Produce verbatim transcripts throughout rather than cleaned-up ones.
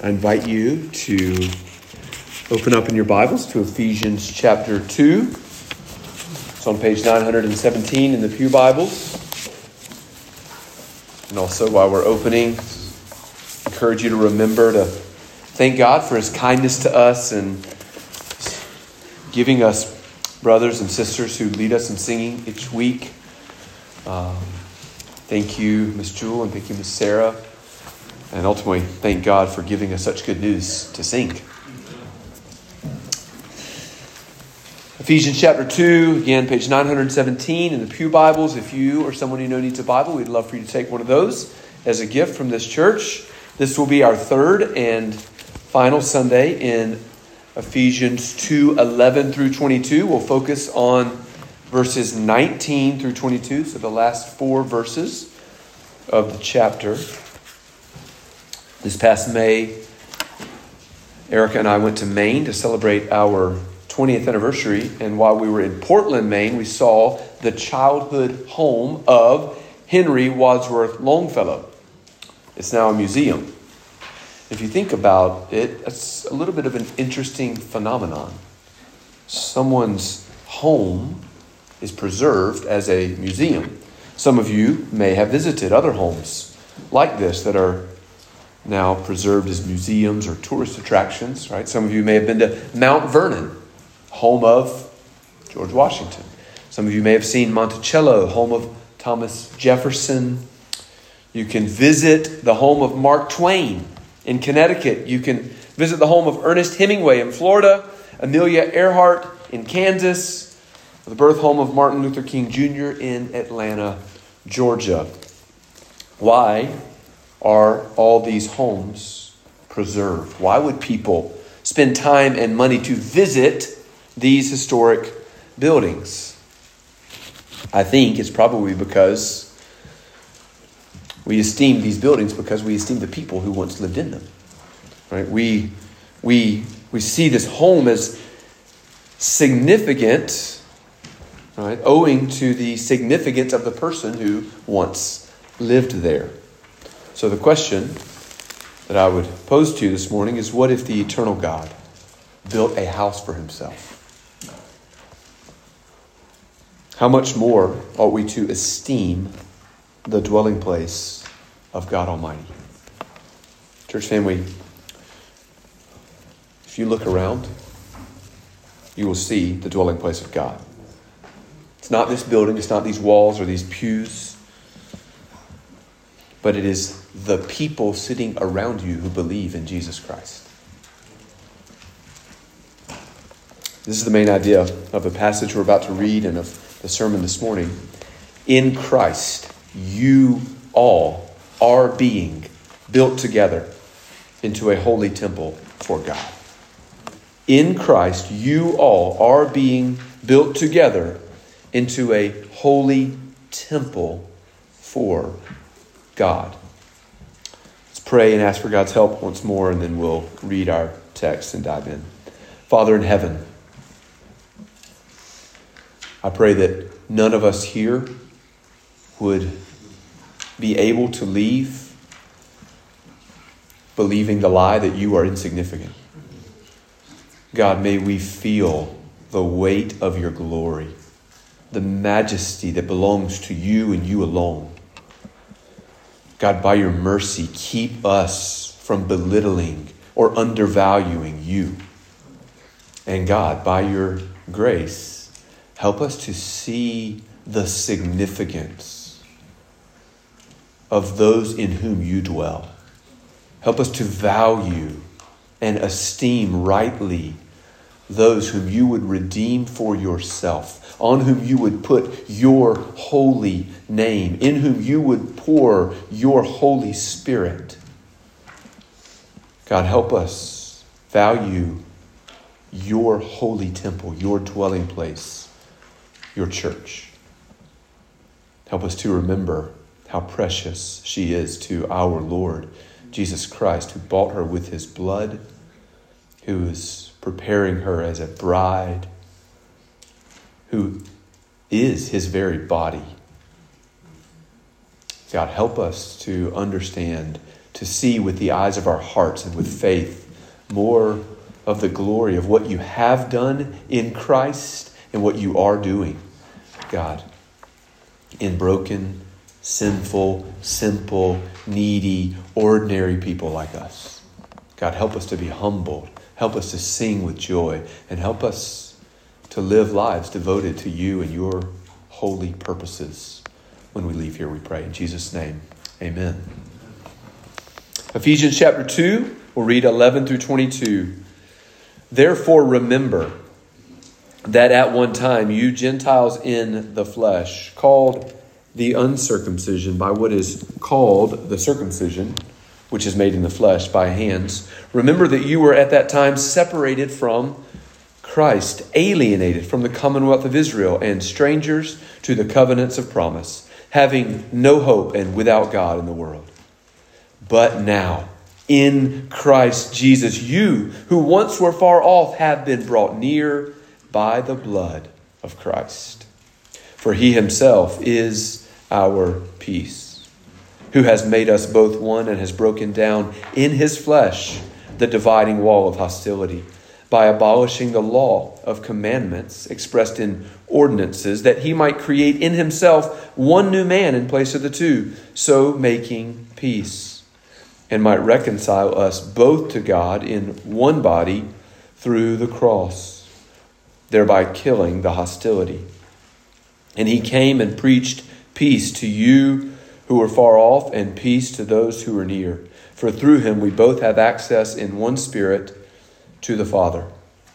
I invite you to open up in your Bibles to Ephesians chapter two. It's on page nine hundred seventeen in the Pew Bibles. And also while we're opening, I encourage you to remember to thank God for his kindness to us and giving us brothers and sisters who lead us in singing each week. Um, thank you, Miss Jewel, and thank you, Miss Sarah. And ultimately, thank God for giving us such good news to sing. Ephesians chapter two, again, page nine hundred seventeen in the Pew Bibles. If you or someone you know needs a Bible, we'd love for you to take one of those as a gift from this church. This will be our third and final Sunday in Ephesians two, eleven through twenty-two. We'll focus on verses nineteen through twenty-two, so the last four verses of the chapter. This past May, Erica and I went to Maine to celebrate our twentieth anniversary. And while we were in Portland, Maine, we saw the childhood home of Henry Wadsworth Longfellow. It's now a museum. If you think about it, it's a little bit of an interesting phenomenon. Someone's home is preserved as a museum. Some of you may have visited other homes like this that are now preserved as museums or tourist attractions, right? Some of you may have been to Mount Vernon, home of George Washington. Some of you may have seen Monticello, home of Thomas Jefferson. You can visit the home of Mark Twain in Connecticut. You can visit the home of Ernest Hemingway in Florida, Amelia Earhart in Kansas, the birth home of Martin Luther King Junior in Atlanta, Georgia. Why are all these homes preserved? Why would people spend time and money to visit these historic buildings? I think it's probably because we esteem these buildings because we esteem the people who once lived in them. Right? We we we see this home as significant, right, owing to the significance of the person who once lived there. So the question that I would pose to you this morning is, what if the eternal God built a house for himself? How much more ought we to esteem the dwelling place of God Almighty? Church family, if you look around, you will see the dwelling place of God. It's not this building, it's not these walls or these pews, but it is the people sitting around you who believe in Jesus Christ. This is the main idea of the passage we're about to read and of the sermon this morning. In Christ, you all are being built together into a holy temple for God. In Christ, you all are being built together into a holy temple for God. Let's pray and ask for God's help once more, and then we'll read our text and dive in. Father in heaven, I pray that none of us here would be able to leave believing the lie that you are insignificant. God, may we feel the weight of your glory, the majesty that belongs to you and you alone. God, by your mercy, keep us from belittling or undervaluing you. And God, by your grace, help us to see the significance of those in whom you dwell. Help us to value and esteem rightly those whom you would redeem for yourself, on whom you would put your holy name, in whom you would pour your Holy Spirit. God, help us value your holy temple, your dwelling place, your church. Help us to remember how precious she is to our Lord Jesus Christ, who bought her with his blood, who is preparing her as a bride, who is his very body. God, help us to understand, to to see with the eyes of our hearts and with faith more of the glory of what you have done in Christ and what you are doing, God, in broken, sinful, simple, needy, ordinary people like us. God, help us to be humbled. Help us to sing with joy, and help us to live lives devoted to you and your holy purposes when we leave here, we pray. In Jesus' name, amen. Ephesians chapter two, we'll read eleven through twenty-two. Therefore remember that at one time you Gentiles in the flesh, called the uncircumcision by what is called the circumcision, which is made in the flesh by hands. Remember that you were at that time separated from Christ, alienated from the commonwealth of Israel, and strangers to the covenants of promise, having no hope and without God in the world. But now, in Christ Jesus, you who once were far off have been brought near by the blood of Christ. For he himself is our peace, who has made us both one and has broken down in his flesh the dividing wall of hostility, by abolishing the law of commandments expressed in ordinances, that he might create in himself one new man in place of the two, so making peace, and might reconcile us both to God in one body through the cross, thereby killing the hostility. And he came and preached peace to you who were far off, and peace to those who are near. For through him we both have access in one Spirit to the Father.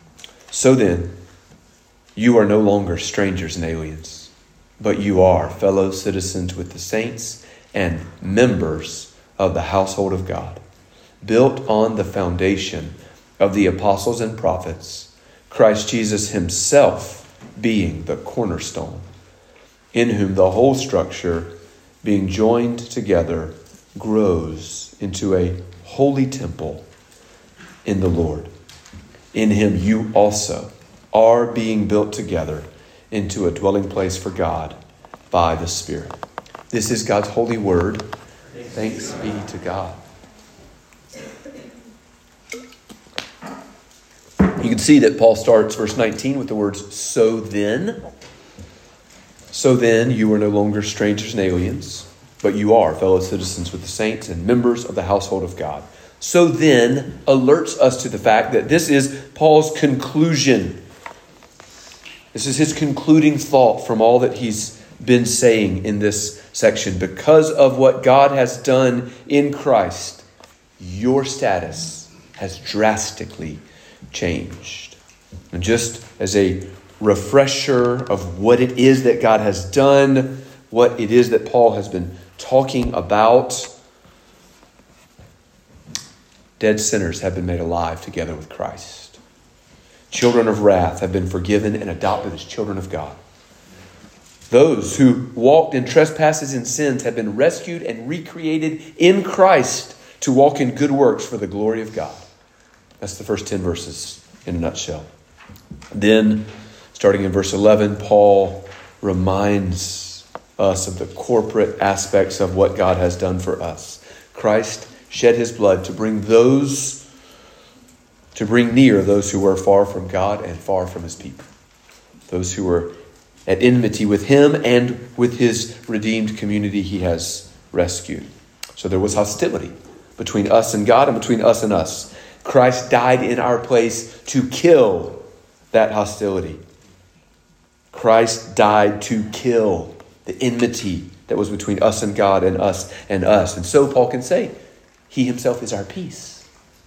So then, you are no longer strangers and aliens, but you are fellow citizens with the saints and members of the household of God, built on the foundation of the apostles and prophets, Christ Jesus himself being the cornerstone, in whom the whole structure, being joined together, grows into a holy temple in the Lord. In him you also are being built together into a dwelling place for God by the Spirit. This is God's holy word. Thanks be to God. You can see that Paul starts verse nineteen with the words, so then. So then you are no longer strangers and aliens, but you are fellow citizens with the saints and members of the household of God. So then alerts us to the fact that this is Paul's conclusion. This is his concluding thought from all that he's been saying in this section. Because of what God has done in Christ, your status has drastically changed. And just as a refresher of what it is that God has done, what it is that Paul has been talking about, dead sinners have been made alive together with Christ. Children of wrath have been forgiven and adopted as children of God. Those who walked in trespasses and sins have been rescued and recreated in Christ to walk in good works for the glory of God. That's the first ten verses in a nutshell. Then, starting in verse eleven, Paul reminds us of the corporate aspects of what God has done for us. Christ shed his blood to bring those, to bring near those who were far from God and far from his people. Those who were at enmity with him and with his redeemed community he has rescued. So there was hostility between us and God and between us and us. Christ died in our place to kill that hostility. Christ died to kill the enmity that was between us and God and us and us. And so Paul can say, he himself is our peace.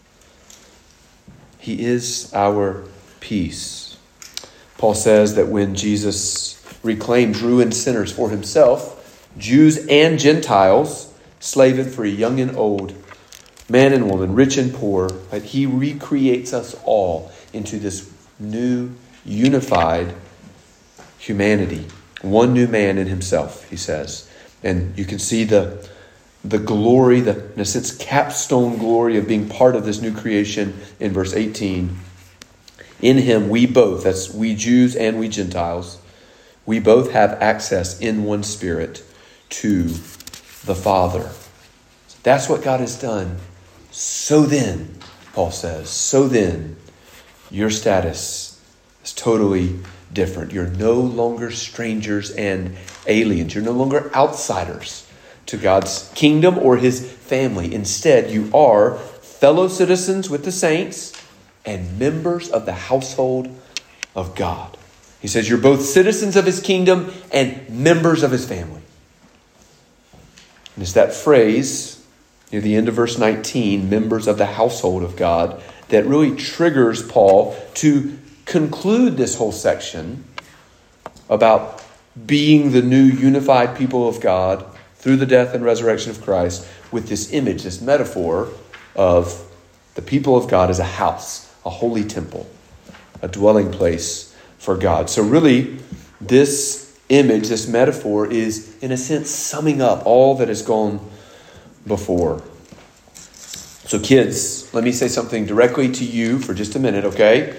He is our peace. Paul says that when Jesus reclaimed ruined sinners for himself, Jews and Gentiles, slave and free, young and old, man and woman, rich and poor, that he recreates us all into this new, unified humanity. One new man in himself, he says. And you can see the The glory, the, in a sense, capstone glory of being part of this new creation in verse eighteen. In him, we both, that's we Jews and we Gentiles, we both have access in one Spirit to the Father. That's what God has done. So then, Paul says, so then, your status is totally different. You're no longer strangers and aliens. You're no longer outsiders to God's kingdom or his family. Instead, you are fellow citizens with the saints and members of the household of God. He says you're both citizens of his kingdom and members of his family. And it's that phrase near the end of verse nineteen, members of the household of God, that really triggers Paul to conclude this whole section about being the new unified people of God through the death and resurrection of Christ with this image, this metaphor of the people of God as a house, a holy temple, a dwelling place for God. So really, this image, this metaphor is, in a sense, summing up all that has gone before. So kids, let me say something directly to you for just a minute, okay?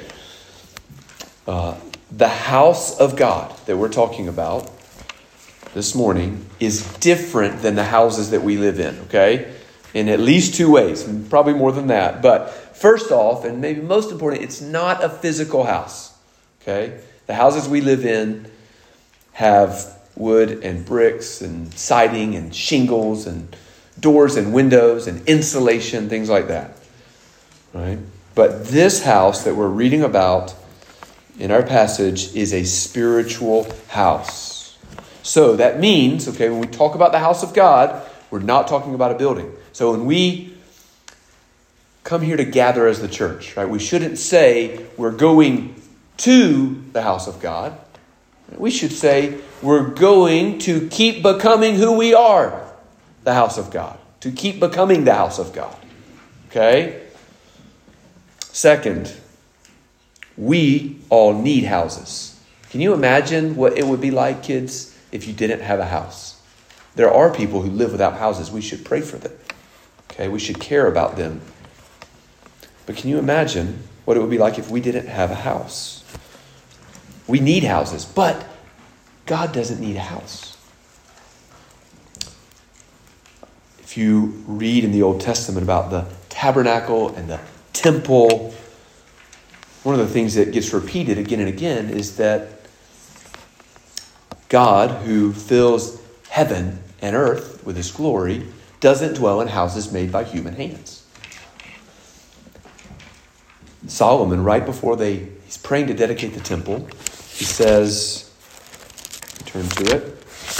Uh, the house of God that we're talking about this morning is different than the houses that we live in, okay? In at least two ways, probably more than that. But first off, and maybe most important, it's not a physical house, okay? The houses we live in have wood and bricks and siding and shingles and doors and windows and insulation, things like that, right? But this house that we're reading about in our passage is a spiritual house. So that means, okay, when we talk about the house of God, we're not talking about a building. So when we come here to gather as the church, right, we shouldn't say we're going to the house of God. We should say we're going to keep becoming who we are, the house of God. To keep becoming the house of God. Okay? Second, we all need houses. Can you imagine what it would be like, kids, if you didn't have a house? There are people who live without houses. We should pray for them. Okay? We should care about them. But can you imagine what it would be like if we didn't have a house? We need houses, but God doesn't need a house. If you read in the Old Testament about the tabernacle and the temple, one of the things that gets repeated again and again is that God, who fills heaven and earth with his glory, doesn't dwell in houses made by human hands. Solomon, right before they he's praying to dedicate the temple, he says, turn to it.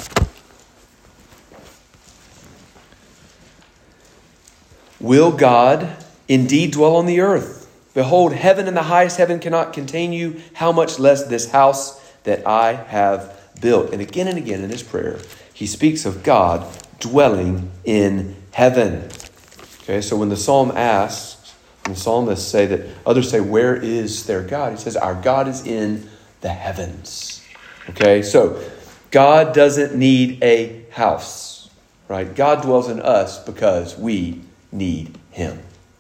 Will God indeed dwell on the earth? Behold, heaven and the highest heaven cannot contain you. How much less this house that I have built? And again and again in his prayer, he speaks of God dwelling in heaven. Okay, so when the psalm asks, when the psalmists say that, others say, where is their God? He says, our God is in the heavens. Okay, so God doesn't need a house, right? God dwells in us because we need him.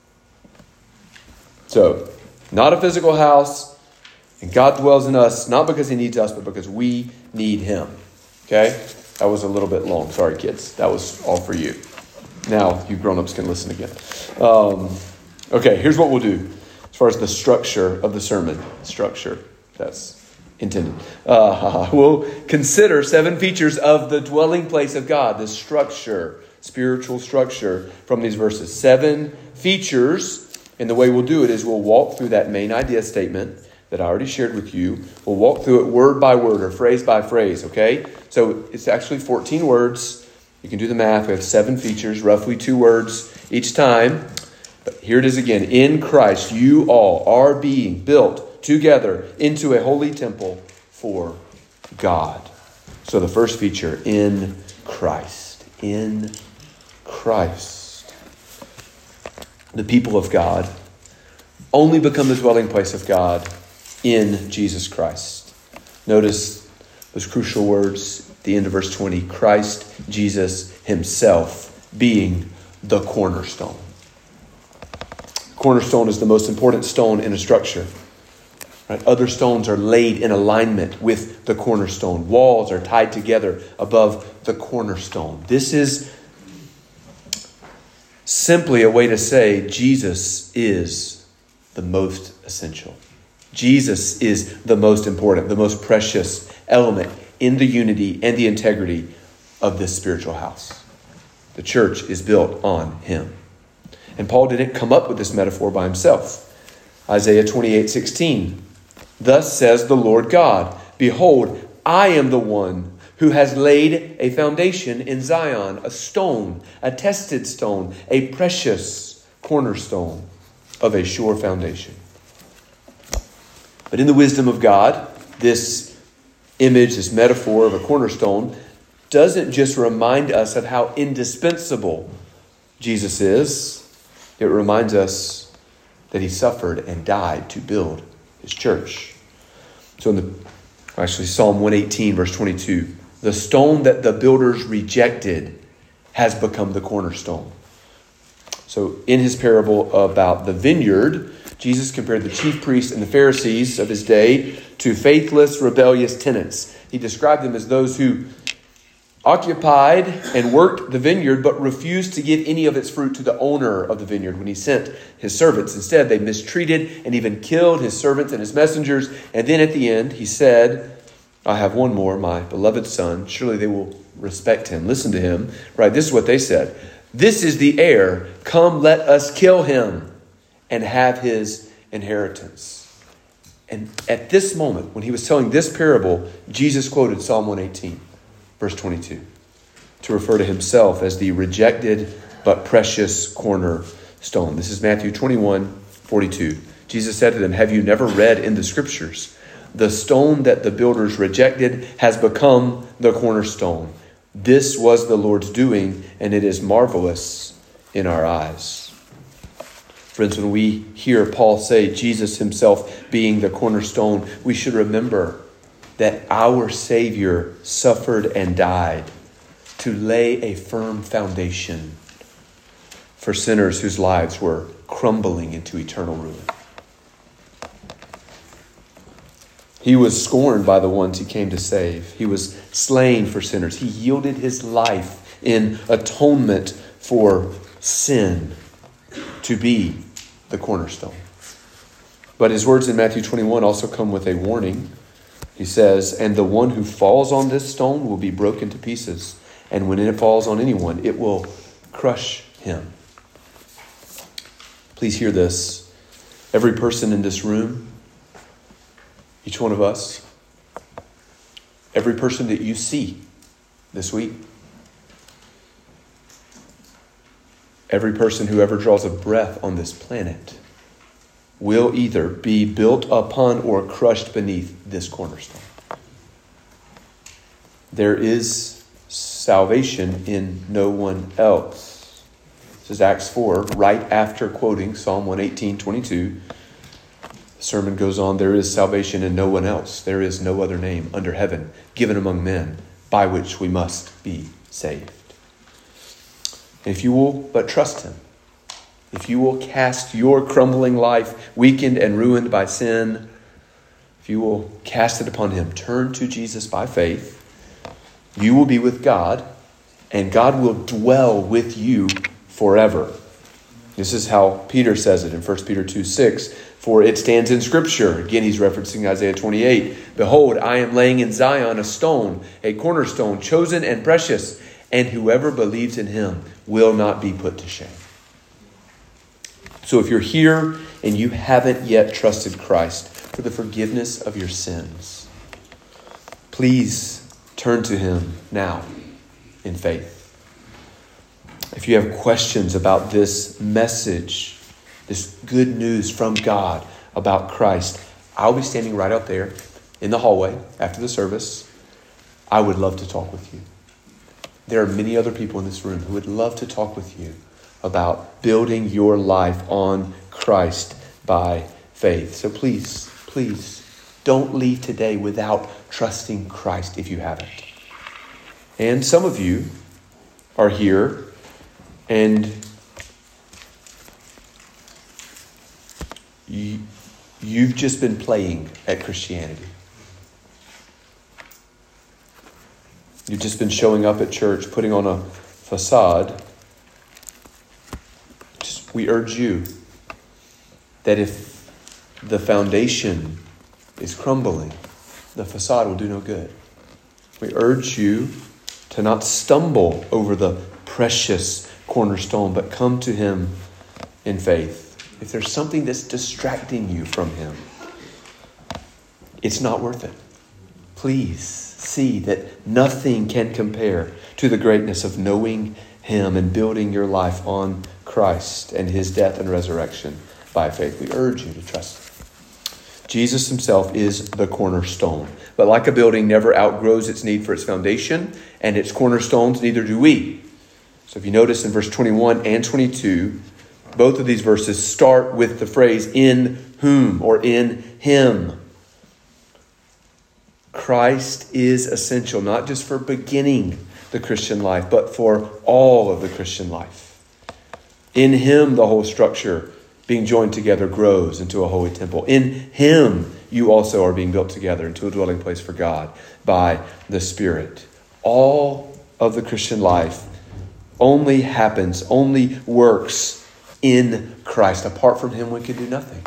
So, not a physical house, and God dwells in us, not because he needs us, but because we need him. Okay? That was a little bit long. Sorry, kids. That was all for you. Now, you grown-ups can listen again. Um, okay, here's what we'll do as far as the structure of the sermon. Structure, that's intended. Uh, we'll consider seven features of the dwelling place of God, the structure, spiritual structure from these verses. Seven features, and the way we'll do it is we'll walk through that main idea statement that I already shared with you. We'll walk through it word by word or phrase by phrase, okay? So it's actually fourteen words. You can do the math. We have seven features, roughly two words each time. But here it is again. In Christ, you all are being built together into a holy temple for God. So the first feature, in Christ. In Christ. The people of God only become the dwelling place of God in Jesus Christ. Notice those crucial words at the end of verse twenty. Christ Jesus himself being the cornerstone. Cornerstone is the most important stone in a structure. Right? Other stones are laid in alignment with the cornerstone. Walls are tied together above the cornerstone. This is simply a way to say Jesus is the most essential. Jesus is the most important, the most precious element in the unity and the integrity of this spiritual house. The church is built on him. And Paul didn't come up with this metaphor by himself. Isaiah twenty-eight sixteen. Thus says the Lord God, behold, I am the one who has laid a foundation in Zion, a stone, a tested stone, a precious cornerstone of a sure foundation. But in the wisdom of God, this image, this metaphor of a cornerstone, doesn't just remind us of how indispensable Jesus is. It reminds us that he suffered and died to build his church. So in the actually Psalm one eighteen, verse twenty-two, the stone that the builders rejected has become the cornerstone. So in his parable about the vineyard, Jesus compared the chief priests and the Pharisees of his day to faithless, rebellious tenants. He described them as those who occupied and worked the vineyard, but refused to give any of its fruit to the owner of the vineyard when he sent his servants. Instead, they mistreated and even killed his servants and his messengers. And then at the end, he said, I have one more, my beloved son. Surely they will respect him. Listen to him. Right, this is what they said. This is the heir. Come, let us kill him and have his inheritance. And at this moment, when he was telling this parable, Jesus quoted Psalm one eighteen, verse twenty-two, to refer to himself as the rejected but precious cornerstone. This is Matthew twenty-one forty-two. Jesus said to them, have you never read in the scriptures, the stone that the builders rejected has become the cornerstone. This was the Lord's doing, and it is marvelous in our eyes. Friends, when we hear Paul say Jesus himself being the cornerstone, we should remember that our Savior suffered and died to lay a firm foundation for sinners whose lives were crumbling into eternal ruin. He was scorned by the ones he came to save. He was slain for sinners. He yielded his life in atonement for sin to be the cornerstone. But his words in Matthew twenty-one also come with a warning. He says, and the one who falls on this stone will be broken to pieces. And when it falls on anyone, it will crush him. Please hear this. Every person in this room, each one of us, every person that you see this week, every person who ever draws a breath on this planet will either be built upon or crushed beneath this cornerstone. There is salvation in no one else. This is Acts four, right after quoting Psalm one eighteen twenty-two. The sermon goes on, there is salvation in no one else. There is no other name under heaven given among men by which we must be saved. And if you will but trust him, if you will cast your crumbling life, weakened and ruined by sin, if you will cast it upon him, turn to Jesus by faith, you will be with God, and God will dwell with you forever. This is how Peter says it in First Peter two six. For it stands in Scripture. Again, he's referencing Isaiah twenty-eight. Behold, I am laying in Zion a stone, a cornerstone, chosen and precious, and whoever believes in him will not be put to shame. So if you're here and you haven't yet trusted Christ for the forgiveness of your sins, please turn to him now in faith. If you have questions about this message, this good news from God about Christ, I'll be standing right out there in the hallway after the service. I would love to talk with you. There are many other people in this room who would love to talk with you about building your life on Christ by faith. So please, please don't leave today without trusting Christ if you haven't. And some of you are here and you, you've just been playing at Christianity. You've just been showing up at church, putting on a facade, we urge you that if the foundation is crumbling, the facade will do no good. We urge you to not stumble over the precious cornerstone, but come to him in faith. If there's something that's distracting you from him, it's not worth it. Please see that nothing can compare to the greatness of knowing him and building your life on Christ and his death and resurrection by faith. We urge you to trust him. Jesus himself is the cornerstone. But like a building never outgrows its need for its foundation and its cornerstones, neither do we. So if you notice in verse twenty-one and twenty-two, both of these verses start with the phrase in whom or in him. Christ is essential, not just for beginning the Christian life, but for all of the Christian life. In him, the whole structure being joined together grows into a holy temple. In him, you also are being built together into a dwelling place for God by the Spirit. All of the Christian life only happens, only works in Christ. Apart from him, we can do nothing.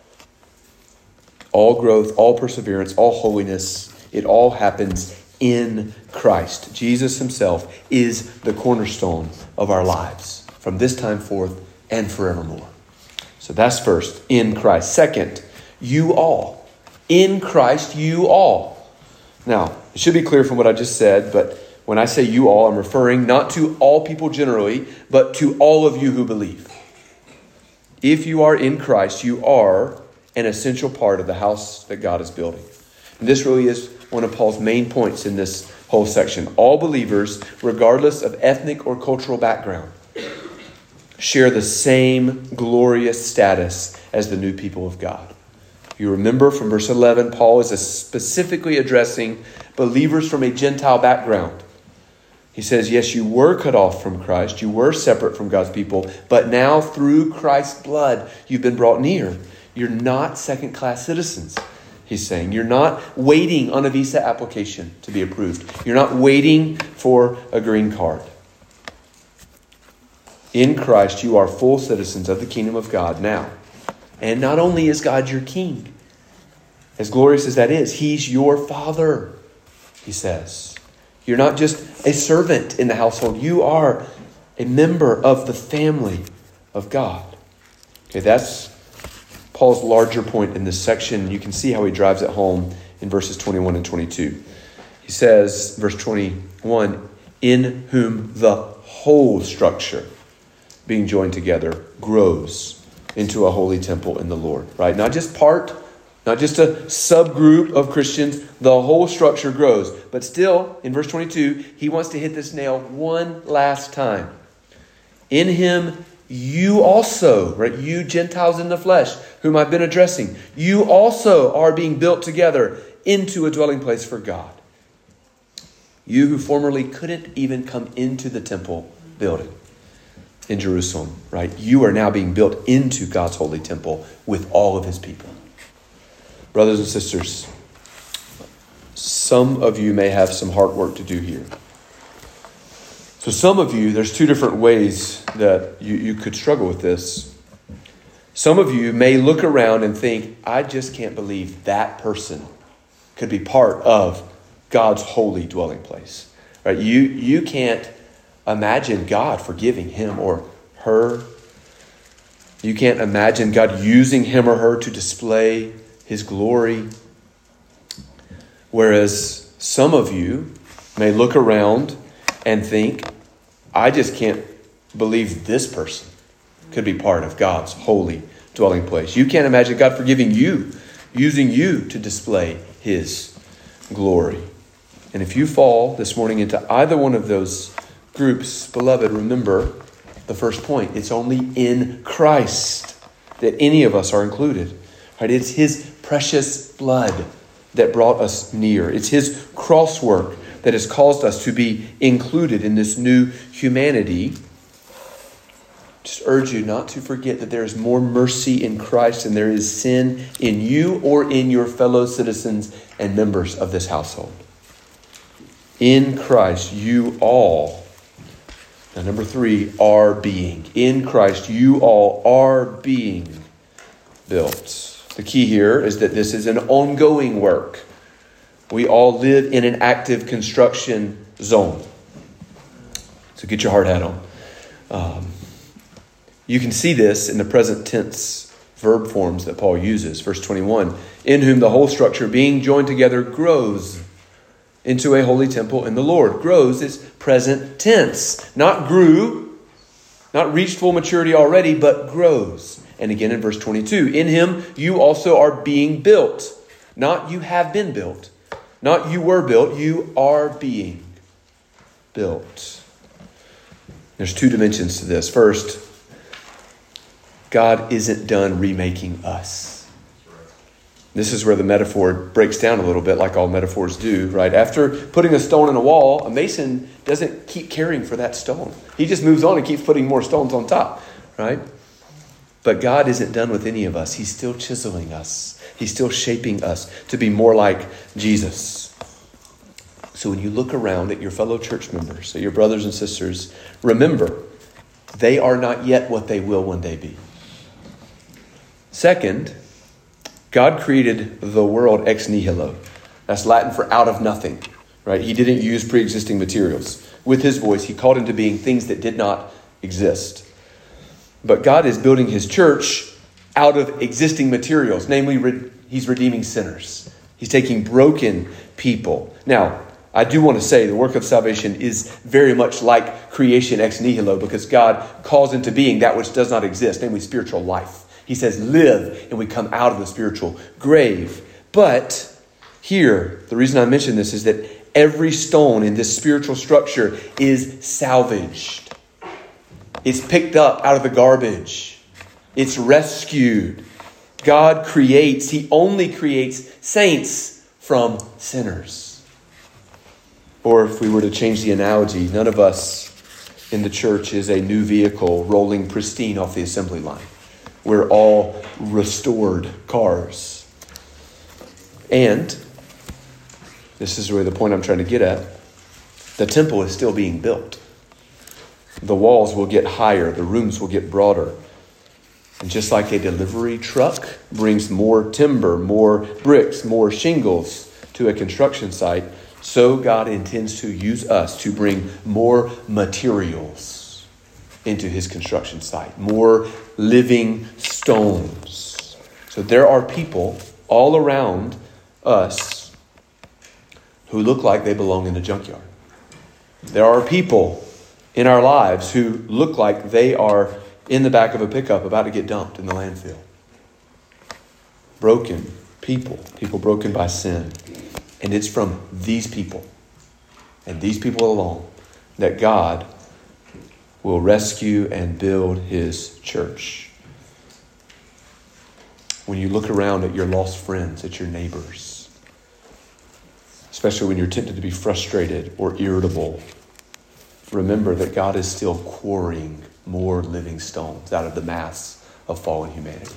All growth, all perseverance, all holiness, it all happens in Christ. Jesus himself is the cornerstone of our lives from this time forth and forevermore. So that's first, in Christ. Second, you all. In Christ, you all. Now, it should be clear from what I just said, but when I say you all, I'm referring not to all people generally, but to all of you who believe. If you are in Christ, you are an essential part of the house that God is building. And this really is one of Paul's main points in this whole section. All believers, regardless of ethnic or cultural background, share the same glorious status as the new people of God. You remember from verse eleven, Paul is specifically addressing believers from a Gentile background. He says, yes, you were cut off from Christ. You were separate from God's people. But now through Christ's blood, you've been brought near. You're not second-class citizens, he's saying. You're not waiting on a visa application to be approved. You're not waiting for a green card. In Christ, you are full citizens of the kingdom of God now. And not only is God your king, as glorious as that is, he's your father, he says. You're not just a servant in the household. You are a member of the family of God. Okay, that's Paul's larger point in this section. You can see how he drives it home in verses twenty-one and twenty-two. He says, verse twenty-one, in whom the whole structure, being joined together, grows into a holy temple in the Lord. Right? Not just part, not just a subgroup of Christians. The whole structure grows. But still, in verse twenty-two, he wants to hit this nail one last time. In him, you also, right? You Gentiles in the flesh, whom I've been addressing, you also are being built together into a dwelling place for God. You who formerly couldn't even come into the temple building in Jerusalem, right? You are now being built into God's holy temple with all of his people. Brothers and sisters, some of you may have some hard work to do here. So some of you, there's two different ways that you, you could struggle with this. Some of you may look around and think, I just can't believe that person could be part of God's holy dwelling place. Right? You, you can't imagine God forgiving him or her. You can't imagine God using him or her to display his glory. Whereas some of you may look around and think, I just can't believe this person could be part of God's holy dwelling place. You can't imagine God forgiving you, using you to display his glory. And if you fall this morning into either one of those groups, beloved, remember the first point. It's only in Christ that any of us are included. Right? It's his precious blood that brought us near. It's his cross work that has caused us to be included in this new humanity. Just urge you not to forget that there is more mercy in Christ than there is sin in you or in your fellow citizens and members of this household. In Christ, you all, Now, number three, are being. In Christ, you all are being built. The key here is that this is an ongoing work. We all live in an active construction zone. So get your hard hat on. Um, you can see this in the present tense verb forms that Paul uses. Verse twenty-one, in whom the whole structure being joined together grows into a holy temple in the Lord. Grows is present tense. Not grew, not reached full maturity already, but grows. And again in verse twenty-two, in him you also are being built. Not you have been built. Not you were built, you are being built. There's two dimensions to this. First, God isn't done remaking us. This is where the metaphor breaks down a little bit, like all metaphors do, right? After putting a stone in a wall, a mason doesn't keep caring for that stone. He just moves on and keeps putting more stones on top, right? But God isn't done with any of us. He's still chiseling us. He's still shaping us to be more like Jesus. So when you look around at your fellow church members, at your brothers and sisters, remember, they are not yet what they will one day be. Second, God created the world ex nihilo. That's Latin for out of nothing, right? He didn't use pre-existing materials. With his voice, he called into being things that did not exist. But God is building his church out of existing materials. Namely, re- he's redeeming sinners. He's taking broken people. Now, I do want to say the work of salvation is very much like creation ex nihilo, because God calls into being that which does not exist, namely spiritual life. He says, live, and we come out of the spiritual grave. But here, the reason I mention this is that every stone in this spiritual structure is salvaged. It's picked up out of the garbage. It's rescued. God creates, he only creates saints from sinners. Or if we were to change the analogy, none of us in the church is a new vehicle rolling pristine off the assembly line. We're all restored cars. And this is really the point I'm trying to get at. The temple is still being built. The walls will get higher. The rooms will get broader. And just like a delivery truck brings more timber, more bricks, more shingles to a construction site, so God intends to use us to bring more materials into his construction site, more living stones. So there are people all around us who look like they belong in a junkyard. There are people in our lives who look like they are in the back of a pickup about to get dumped in the landfill. Broken people, people broken by sin. And it's from these people and these people alone that God will rescue and build his church. When you look around at your lost friends, at your neighbors, especially when you're tempted to be frustrated or irritable, remember that God is still quarrying more living stones out of the mass of fallen humanity.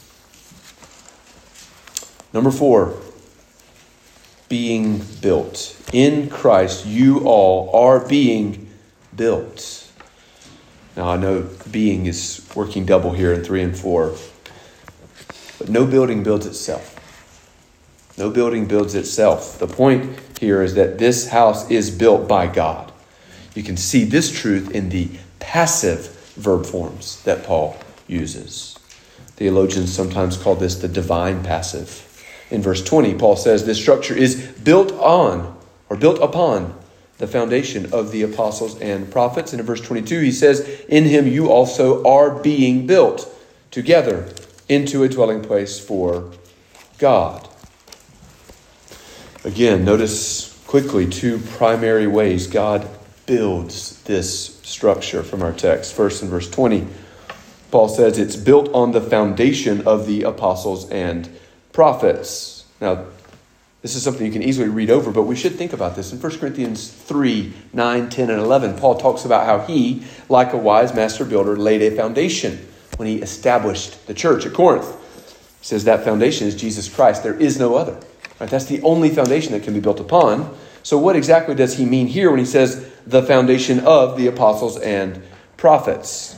Number four, being built. In Christ, you all are being built. Now, I know being is working double here in three and four, but no building builds itself. No building builds itself. The point here is that this house is built by God. You can see this truth in the passive verb forms that Paul uses. Theologians sometimes call this the divine passive. In verse twenty, Paul says this structure is built on or built upon the foundation of the apostles and prophets. And in verse twenty-two, he says, in him you also are being built together into a dwelling place for God. Again, notice quickly two primary ways God builds this structure from our text. First, in verse twenty, Paul says it's built on the foundation of the apostles and prophets. Now, this is something you can easily read over, but we should think about this. In First Corinthians three, nine, ten, and eleven, Paul talks about how he, like a wise master builder, laid a foundation when he established the church at Corinth. He says that foundation is Jesus Christ. There is no other. Right? That's the only foundation that can be built upon. So what exactly does he mean here when he says the foundation of the apostles and prophets?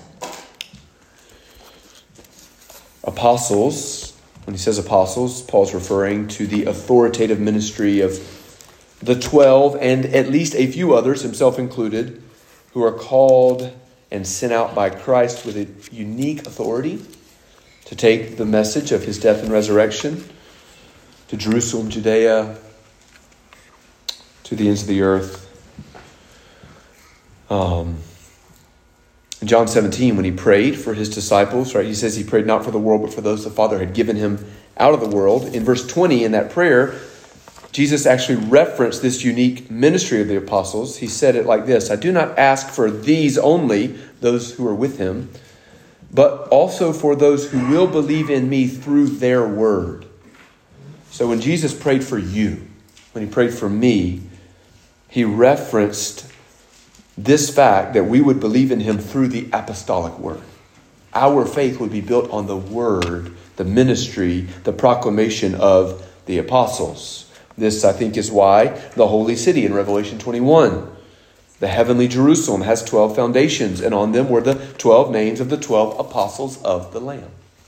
Apostles, when he says apostles, Paul's referring to the authoritative ministry of the twelve and at least a few others, himself included, who are called and sent out by Christ with a unique authority to take the message of his death and resurrection to Jerusalem, Judea, to the ends of the earth. Um, in John seventeen, when he prayed for his disciples, right, he says he prayed not for the world, but for those the Father had given him out of the world. In verse twenty, in that prayer, Jesus actually referenced this unique ministry of the apostles. He said it like this: I do not ask for these only, those who are with him, but also for those who will believe in me through their word. So when Jesus prayed for you, when he prayed for me, he referenced this fact that we would believe in him through the apostolic word. Our faith would be built on the word, the ministry, the proclamation of the apostles. This, I think, is why the holy city in Revelation twenty-one, the heavenly Jerusalem, has twelve foundations, and on them were the twelve names of the twelve apostles of the Lamb.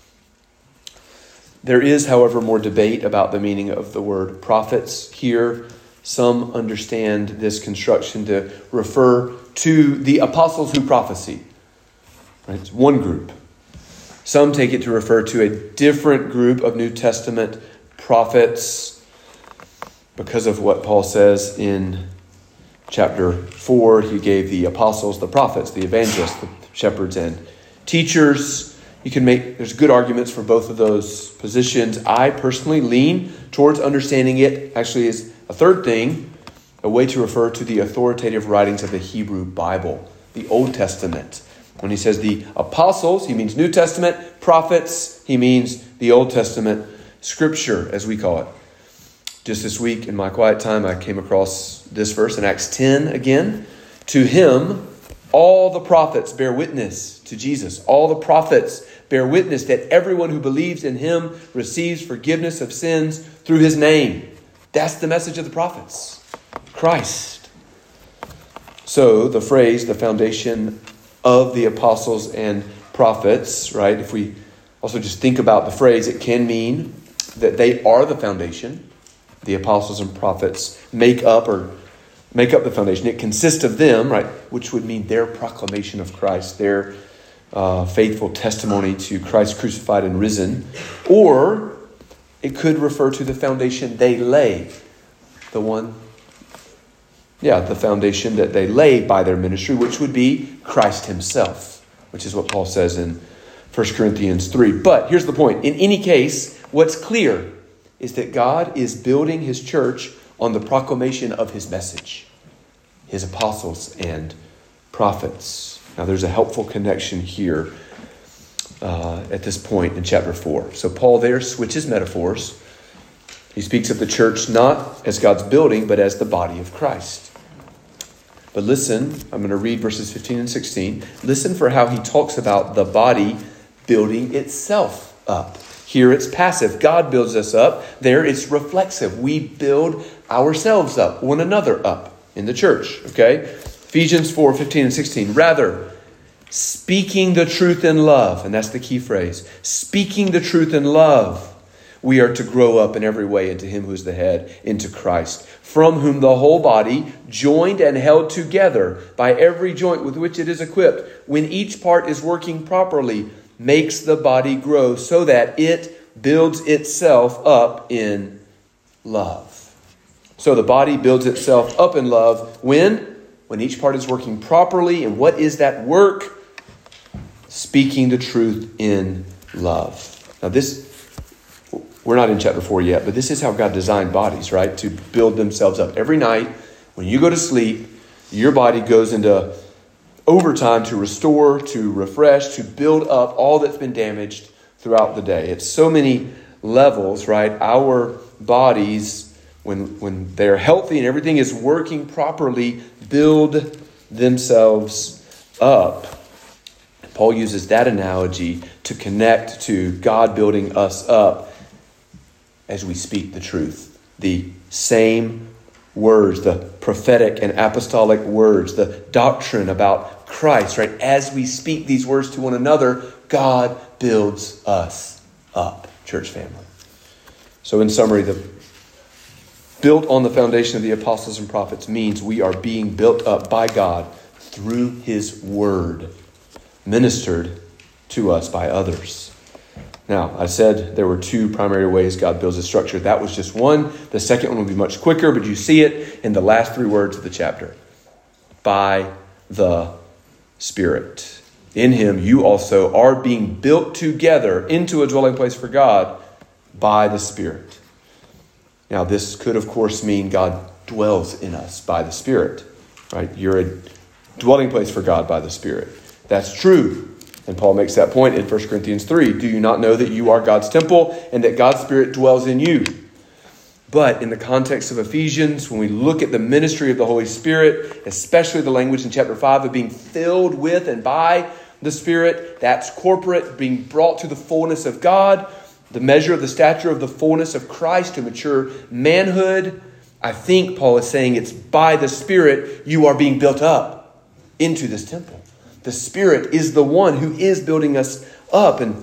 There is, however, more debate about the meaning of the word prophets here. Some understand this construction to refer to the apostles who prophesied. Right? It's one group. Some take it to refer to a different group of New Testament prophets because of what Paul says in chapter four. He gave the apostles, the prophets, the evangelists, the shepherds, and teachers. You can make, there's good arguments for both of those positions. I personally lean towards understanding it actually as a third thing, a way to refer to the authoritative writings of the Hebrew Bible, the Old Testament. When he says the apostles, he means New Testament. Prophets, he means the Old Testament scripture, as we call it. Just this week in my quiet time, I came across this verse in Acts ten again. To him, all the prophets bear witness to Jesus. All the prophets bear witness that everyone who believes in him receives forgiveness of sins through his name. That's the message of the prophets. Christ. So the phrase, the foundation of the apostles and prophets, right? If we also just think about the phrase, it can mean that they are the foundation. The apostles and prophets make up or make up the foundation. It consists of them, right? Which would mean their proclamation of Christ, their uh, faithful testimony to Christ crucified and risen. Or it could refer to the foundation they lay. The one, yeah, the foundation that they lay by their ministry, which would be Christ himself, which is what Paul says in First Corinthians three. But here's the point. In any case, what's clear is that God is building his church on the proclamation of his message, his apostles and prophets. Now, there's a helpful connection here uh, at this point in chapter four. So Paul there switches metaphors. He speaks of the church not as God's building, but as the body of Christ. But listen, I'm going to read verses fifteen and sixteen. Listen for how he talks about the body building itself up. Here it's passive. God builds us up. There it's reflexive. We build ourselves up, one another up in the church. Okay? Ephesians four, fifteen and sixteen. Rather, speaking the truth in love, and that's the key phrase, speaking the truth in love, we are to grow up in every way into him who is the head, into Christ, from whom the whole body, joined and held together by every joint with which it is equipped, when each part is working properly, makes the body grow so that it builds itself up in love. So the body builds itself up in love when? When each part is working properly. And what is that work? Speaking the truth in love. Now this, we're not in chapter four yet, but this is how God designed bodies, right? To build themselves up. Every night when you go to sleep, your body goes into overtime to restore, to refresh, to build up all that's been damaged throughout the day. It's so many levels, right? Our bodies, when, when they're healthy and everything is working properly, build themselves up. Paul uses that analogy to connect to God building us up as we speak the truth. The same words, the prophetic and apostolic words, the doctrine about Christ, right? As we speak these words to one another, God builds us up, church family. So in summary, the built on the foundation of the apostles and prophets means we are being built up by God through his word, ministered to us by others. Now, I said there were two primary ways God builds his structure. That was just one. The second one will be much quicker, but you see it in the last three words of the chapter. By the Spirit. In him, you also are being built together into a dwelling place for God by the Spirit. Now, this could, of course, mean God dwells in us by the Spirit. Right? You're a dwelling place for God by the Spirit. That's true. And Paul makes that point in First Corinthians three. Do you not know that you are God's temple and that God's Spirit dwells in you? But in the context of Ephesians, when we look at the ministry of the Holy Spirit, especially the language in chapter five of being filled with and by the Spirit, that's corporate, being brought to the fullness of God, the measure of the stature of the fullness of Christ to mature manhood. I think Paul is saying it's by the Spirit you are being built up into this temple. The Spirit is the one who is building us up. And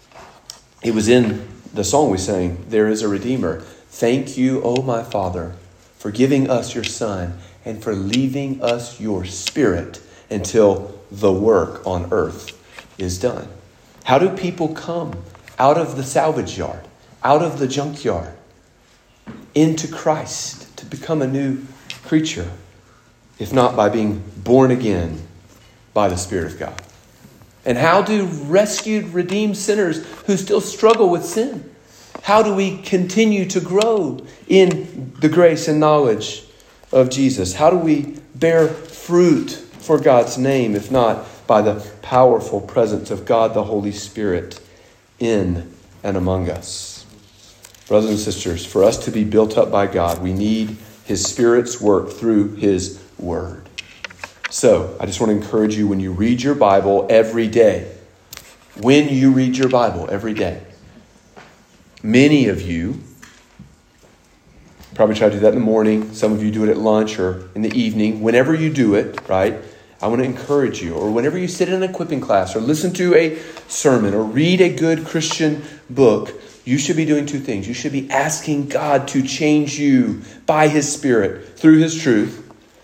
it was in the song we sang, There is a Redeemer. Thank you, O my Father, for giving us your Son and for leaving us your Spirit until the work on earth is done. How do people come out of the salvage yard, out of the junkyard, into Christ to become a new creature, if not by being born again by the Spirit of God? And how do rescued, redeemed sinners who still struggle with sin, how do we continue to grow in the grace and knowledge of Jesus? How do we bear fruit for God's name, if not by the powerful presence of God, the Holy Spirit, in and among us? Brothers and sisters, for us to be built up by God, we need his Spirit's work through his word. So, I just want to encourage you, when you read your Bible every day, when you read your Bible every day, many of you probably try to do that in the morning. Some of you do it at lunch or in the evening. Whenever you do it, right, I want to encourage you. Or whenever you sit in an equipping class or listen to a sermon or read a good Christian book, you should be doing two things. You should be asking God to change you by his Spirit through his truth.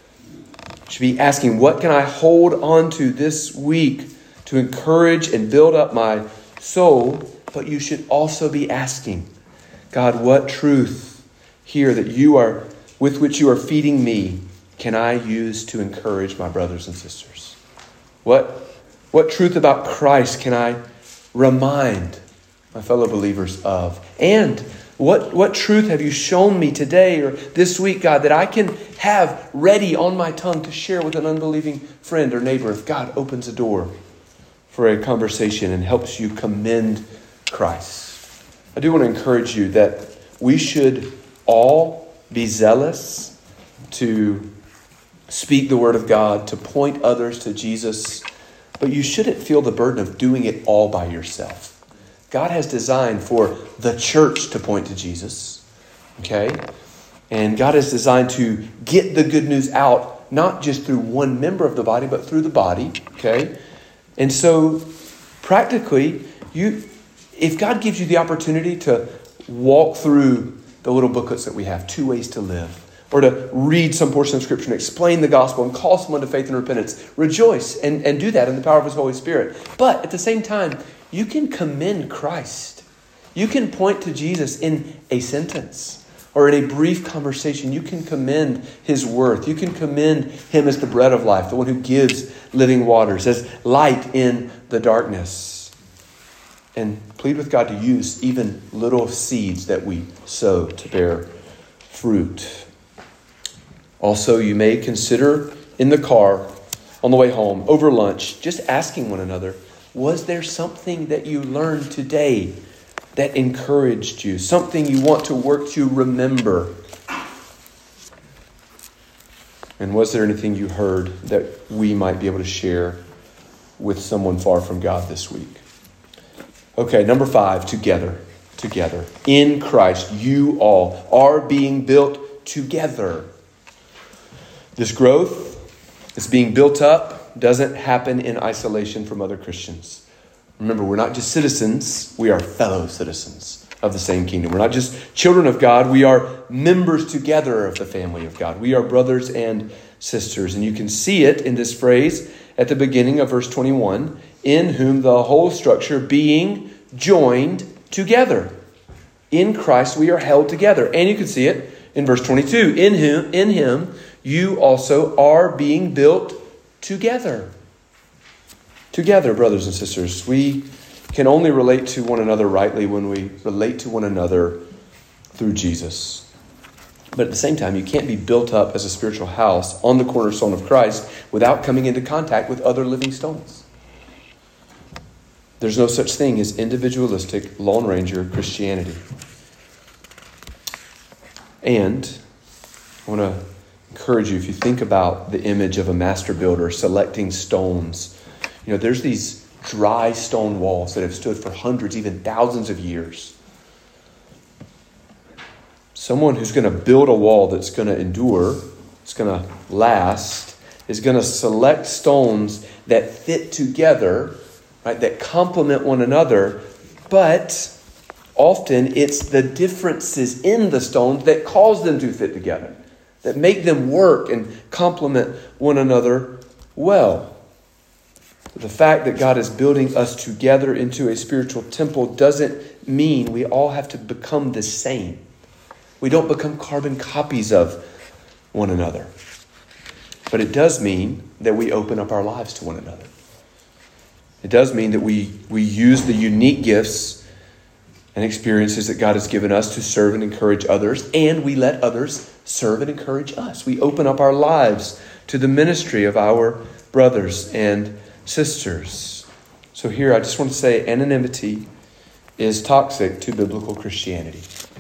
You should be asking, what can I hold on to this week to encourage and build up my soul? But you should also be asking, God, what truth here that you are, with which you are feeding me, can I use to encourage my brothers and sisters? What, what truth about Christ can I remind my fellow believers of? And what, what truth have you shown me today or this week, God, that I can have ready on my tongue to share with an unbelieving friend or neighbor if God opens a door for a conversation and helps you commend Christ? I do want to encourage you that we should all be zealous to speak the word of God, to point others to Jesus, but you shouldn't feel the burden of doing it all by yourself. God has designed for the church to point to Jesus, okay? And God has designed to get the good news out, not just through one member of the body, but through the body, okay? And so, practically, you... if God gives you the opportunity to walk through the little booklets that we have, Two Ways to Live, or to read some portion of Scripture and explain the gospel and call someone to faith and repentance, rejoice and, and do that in the power of his Holy Spirit. But at the same time, you can commend Christ. You can point to Jesus in a sentence or in a brief conversation. You can commend his worth. You can commend him as the bread of life, the one who gives living waters, as light in the darkness. And plead with God to use even little seeds that we sow to bear fruit. Also, you may consider in the car on the way home, over lunch, just asking one another, was there something that you learned today that encouraged you? Something you want to work to remember? And was there anything you heard that we might be able to share with someone far from God this week? Okay, number five, together, together. In Christ, you all are being built together This growth, this being built up, doesn't happen in isolation from other Christians. Remember, we're not just citizens, we are fellow citizens of the same kingdom. We're not just children of God, we are members together of the family of God. We are brothers and sisters. And you can see it in this phrase at the beginning of verse twenty-one, in whom the whole structure being joined together. In Christ we are held together. And you can see it in verse twenty-two, in him, in him you also are being built together. Together, brothers and sisters, we can only relate to one another rightly when we relate to one another through Jesus. But at the same time, you can't be built up as a spiritual house on the cornerstone of Christ without coming into contact with other living stones. There's no such thing as individualistic Lone Ranger Christianity. And I want to encourage you, if you think about the image of a master builder selecting stones, you know, there's these dry stone walls that have stood for hundreds, even thousands of years. Someone who's going to build a wall that's going to endure, it's going to last, is going to select stones that fit together, right, that complement one another, but often it's the differences in the stones that cause them to fit together, that make them work and complement one another well. The fact that God is building us together into a spiritual temple doesn't mean we all have to become the same. We don't become carbon copies of one another. But it does mean that we open up our lives to one another. It does mean that we, we use the unique gifts and experiences that God has given us to serve and encourage others, and we let others serve and encourage us. We open up our lives to the ministry of our brothers and sisters. So here I just want to say anonymity is toxic to biblical Christianity.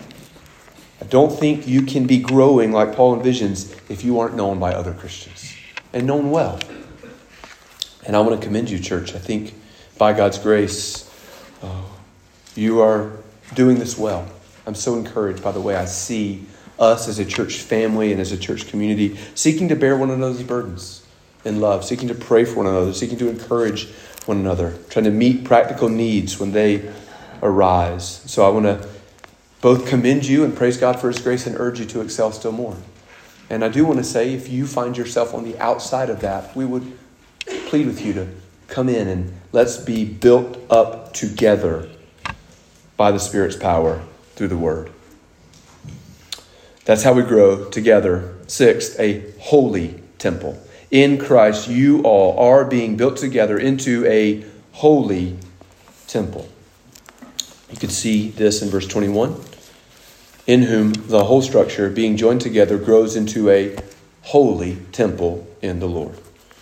I don't think you can be growing like Paul envisions if you aren't known by other Christians and known well. And I want to commend you, church. I think by God's grace, uh, you are doing this well. I'm so encouraged by the way I see us as a church family and as a church community seeking to bear one another's burdens in love, seeking to pray for one another, seeking to encourage one another, trying to meet practical needs when they arise. So I want to both commend you and praise God for His grace and urge you to excel still more. And I do want to say, if you find yourself on the outside of that, we would plead with you to come in and let's be built up together by the Spirit's power through the Word. That's how we grow together. Sixth, a holy temple. In Christ, you all are being built together into a holy temple. You can see this in verse twenty-one. In whom the whole structure, being joined together, grows into a holy temple in the Lord.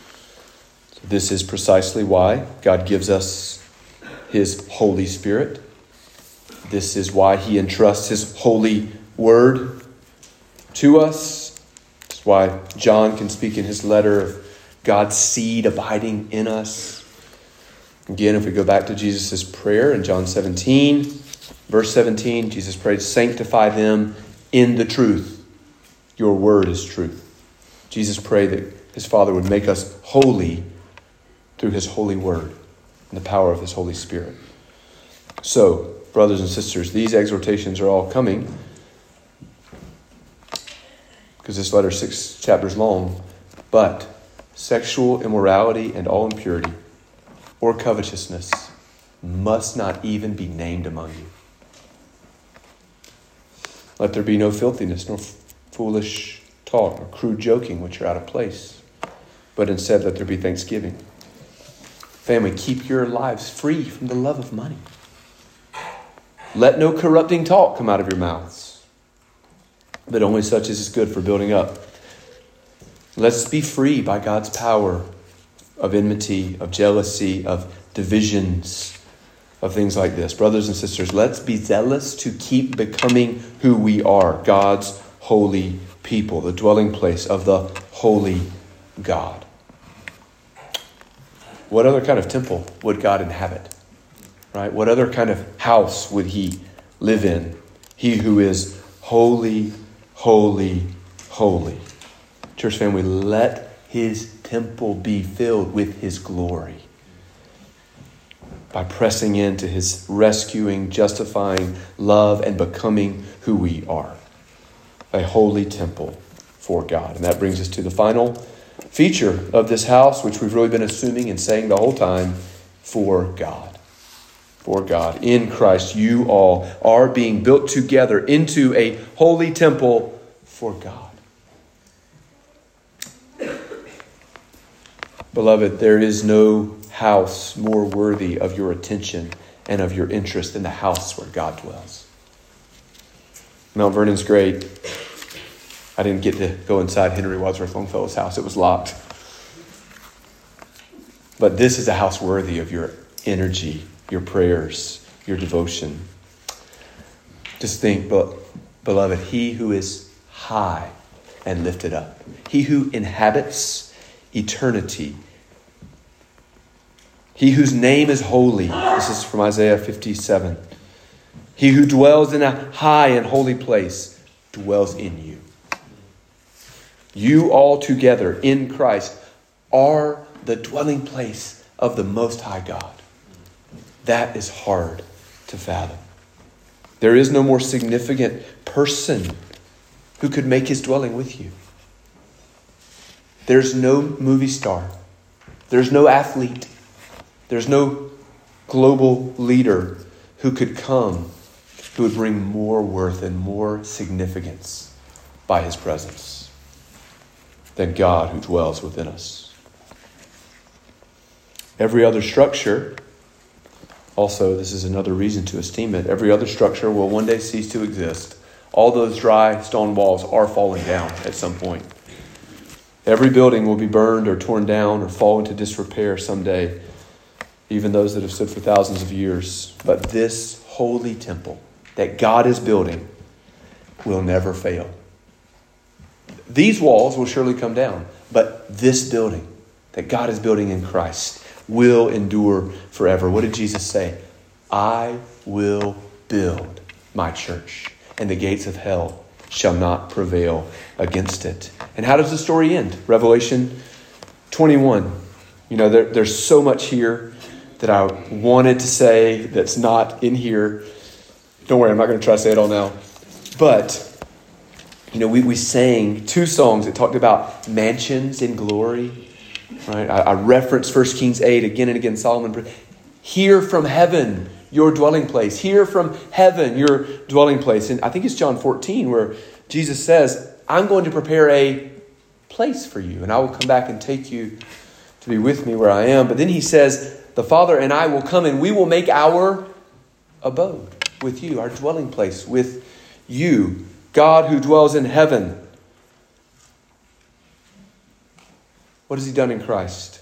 So this is precisely why God gives us His Holy Spirit. This is why He entrusts His holy word to us. That's why John can speak in his letter of God's seed abiding in us. Again, if we go back to Jesus' prayer in John seventeen, verse seventeen, Jesus prayed, sanctify them in the truth. Your word is truth. Jesus prayed that His Father would make us holy through His holy word and the power of His Holy Spirit. So, brothers and sisters, these exhortations are all coming because this letter is six chapters long, but sexual immorality and all impurity or covetousness must not even be named among you. Let there be no filthiness, nor foolish talk, nor crude joking, which are out of place, but instead let there be thanksgiving. Family, keep your lives free from the love of money. Let no corrupting talk come out of your mouths, but only such as is good for building up. Let's be free by God's power of enmity, of jealousy, of divisions, of things like this. Brothers and sisters, let's be zealous to keep becoming who we are, God's holy people, the dwelling place of the holy God. What other kind of temple would God inhabit? Right? What other kind of house would He live in? He who is holy, holy, holy. Church family, let his temple be filled with his glory by pressing into his rescuing, justifying love and becoming who we are. A holy temple for God. And that brings us to the final feature of this house, which we've really been assuming and saying the whole time, for God. For God. In Christ, you all are being built together into a holy temple for God. Beloved, there is no house more worthy of your attention and of your interest than the house where God dwells. Mount Vernon's great. I didn't get to go inside Henry Wadsworth Longfellow's house. It was locked. But this is a house worthy of your energy, your prayers, your devotion. Just think, beloved, he who is high and lifted up, he who inhabits eternity, he whose name is holy. This is from Isaiah fifty-seven. He who dwells in a high and holy place dwells in you. You all together in Christ are the dwelling place of the Most High God. That is hard to fathom. There is no more significant person who could make his dwelling with you. There's no movie star. There's no athlete. There's no global leader who could come who would bring more worth and more significance by his presence than God who dwells within us. Every other structure, also, this is another reason to esteem it, every other structure will one day cease to exist. All those dry stone walls are falling down at some point. Every building will be burned or torn down or fall into disrepair someday, even those that have stood for thousands of years. But this holy temple that God is building will never fail. These walls will surely come down, but this building that God is building in Christ will endure forever. What did Jesus say? I will build my church, and the gates of hell shall not prevail against it. And how does the story end? Revelation twenty-one. You know, there, there's so much here that I wanted to say that's not in here. Don't worry, I'm not going to try to say it all now. But, you know, we, we sang two songs that talked about mansions in glory. Right? I, I referenced First Kings eight again and again. Solomon, hear from heaven your dwelling place. Hear from heaven your dwelling place. And I think it's John fourteen where Jesus says, I'm going to prepare a place for you, and I will come back and take you to be with me where I am. But then he says, the Father and I will come and we will make our abode with you, our dwelling place with you. God who dwells in heaven. What has he done in Christ?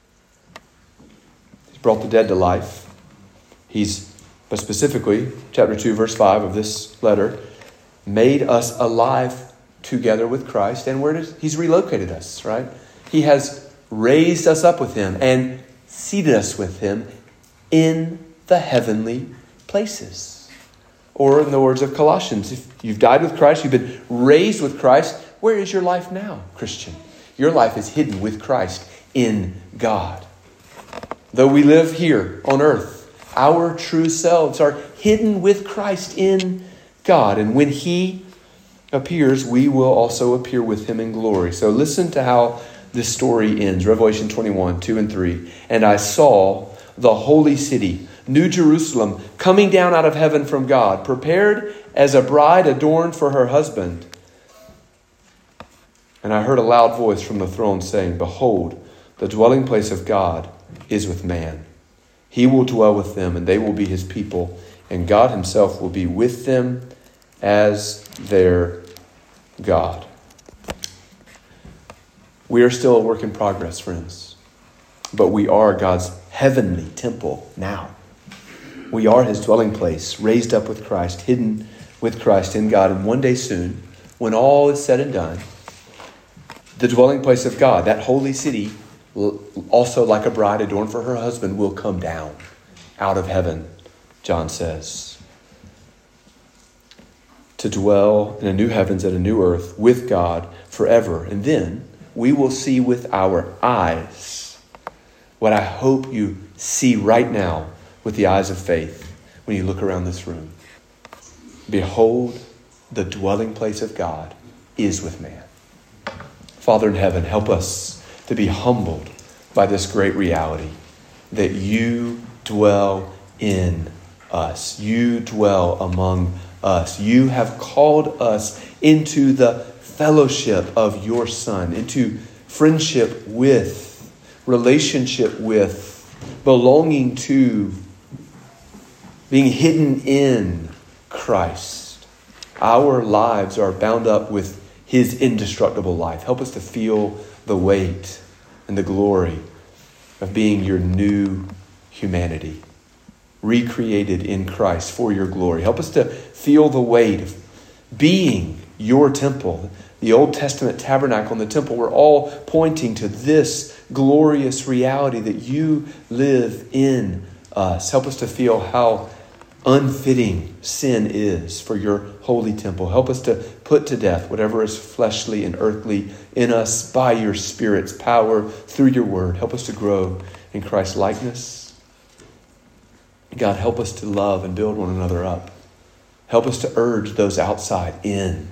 He's brought the dead to life. He's, but specifically, chapter two, verse five of this letter, made us alive together with Christ. And where does he's relocated us, right? He has raised us up with him and seated us with him in the heavenly places. Or in the words of Colossians, if you've died with Christ, you've been raised with Christ, where is your life now, Christian? Your life is hidden with Christ in God. Though we live here on earth, our true selves are hidden with Christ in God. And when he appears, we will also appear with him in glory. So listen to how this story ends. Revelation twenty-one, two and three. And I saw the holy city, New Jerusalem, coming down out of heaven from God, prepared as a bride adorned for her husband. And I heard a loud voice from the throne saying, behold, the dwelling place of God is with man. He will dwell with them, and they will be his people, and God himself will be with them as their God. We are still a work in progress, friends, but we are God's heavenly temple now. We are his dwelling place, raised up with Christ, hidden with Christ in God. And one day soon, when all is said and done, the dwelling place of God, that holy city, also like a bride adorned for her husband, will come down out of heaven, John says, to dwell in a new heavens and a new earth with God forever. And then we will see with our eyes what I hope you see right now with the eyes of faith when you look around this room. Behold, the dwelling place of God is with man. Father in heaven, help us to be humbled by this great reality that you dwell in us. You dwell among us. You have called us into the fellowship of your Son, into friendship with, relationship with, belonging to, being hidden in Christ. Our lives are bound up with his indestructible life. Help us to feel the weight and the glory of being your new humanity, recreated in Christ for your glory. Help us to feel the weight of being your temple. The Old Testament tabernacle and the temple were all pointing to this glorious reality that you live in us. Help us to feel how unfitting sin is for your holy temple. Help us to put to death whatever is fleshly and earthly in us by your Spirit's power through your word. Help us to grow in Christ's likeness. God, help us to love and build one another up. Help us to urge those outside in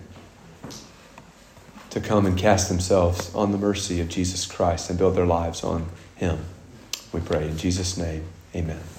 to come and cast themselves on the mercy of Jesus Christ and build their lives on him. We pray in Jesus' name, amen.